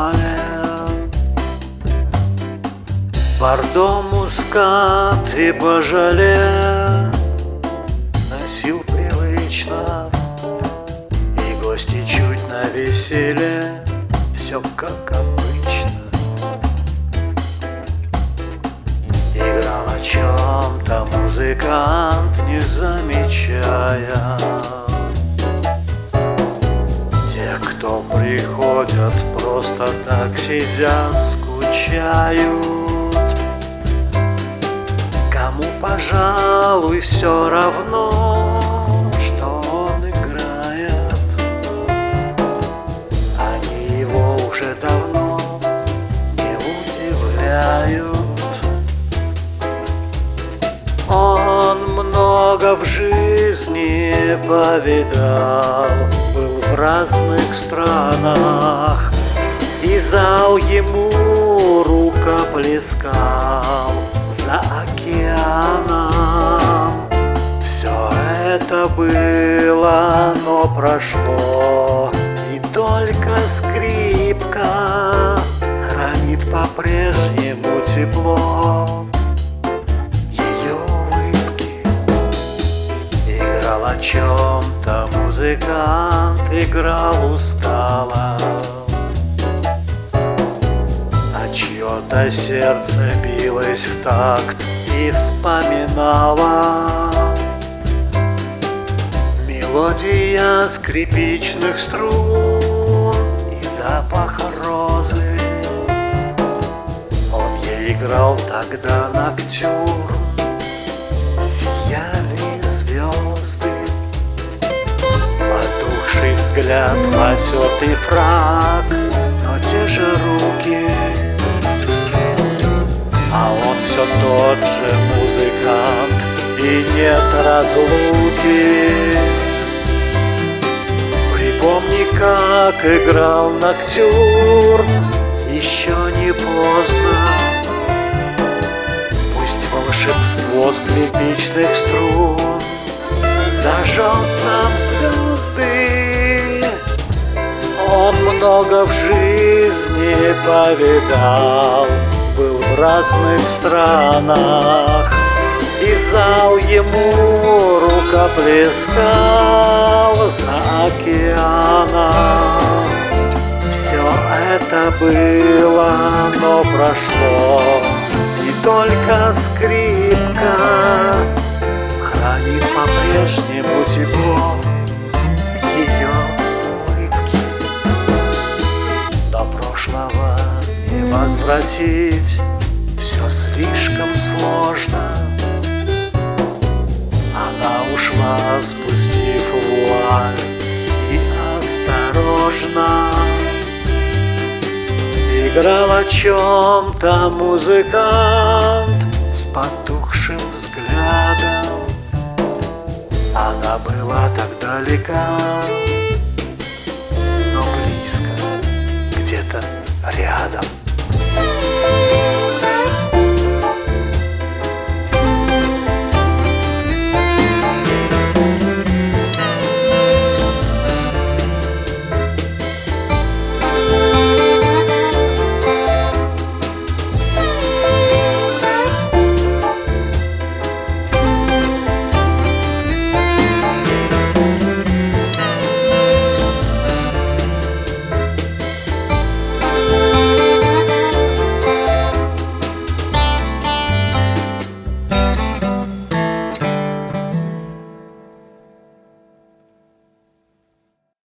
вуале. Бордо, мускат и божоле носил привычно, и гости чуть навесели, все как обычно. Играл о чем-то музыкант, не замечая тех, кто приходят, просто так сидят, скучают. Кому, пожалуй, все равно, что он играет, они его уже давно не удивляют. Он много в жизни повидал, был в разных странах, и зал ему рукоплескал за океаном. Все это было, но прошло, и только скрипка хранит по-прежнему тепло ее улыбки. Играл о чем-то музыкант, играл устало, а чье-то сердце билось в такт и вспоминало мелодия скрипичных струн и запах розы. Он ей играл тогда ноктюрн, сияли звезды, потухший взгляд, потертый фрак, но те же руки. А он все тот же музыкант, и нет разлуки. Припомни, как играл ноктюрн, еще не поздно. Пусть волшебство скрипичных струн зажжет нам звезды. Он много в жизни повидал, был в разных странах, и зал ему рукоплескал за океаном. Все это было, но прошло, и только скрипка хранит по-прежнему тепло ее улыбки. До прошлого не возвратить, все слишком сложно. Она ушла, спустив вуаль, и осторожно играл о чем-то музыкант с потухшим взглядом. Она была так далека,